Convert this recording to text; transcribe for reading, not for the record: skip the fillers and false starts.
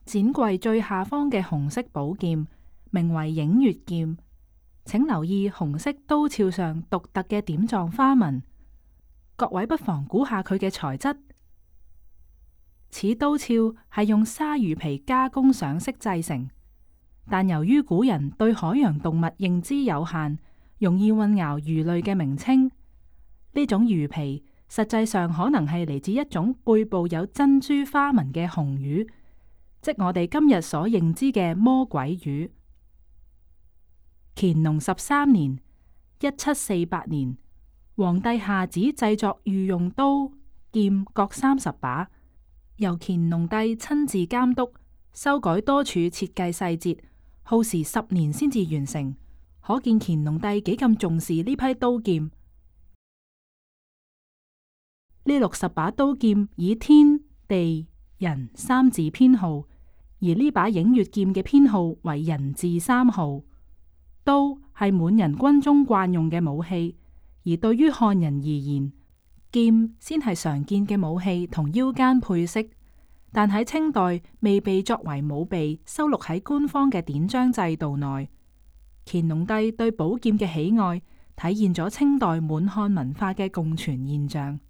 展櫃最下方嘅紅色寶劍名為影月劍，請留意紅色刀鞘上獨特嘅點狀花紋。各位不妨估下佢嘅材質。此刀鞘係用鯊魚皮加工上色製成，但由於古人對海洋動物認知有限，容易混淆魚類嘅名稱。呢種魚皮實際上可能係嚟自一種背部有珍珠花紋嘅紅魚，即我哋今日所認知嘅魔鬼魚。乾隆13年（1748年），皇帝下旨製作御用刀劍各30把，由乾隆帝親自監督，修改多處設計細節，耗時10年先至完成。可見乾隆帝幾咁重視呢批刀劍。呢60把刀劍以天地人3字編號，而呢把影月劍嘅編號為人字3號。刀係滿人軍中慣用嘅武器，而對於漢人而言，劍先係常見嘅武器同腰間配飾。但喺清代未被作為武備收錄喺官方嘅典章制度內。乾隆帝對寶劍嘅喜愛體現咗清代滿漢文化嘅共存現象。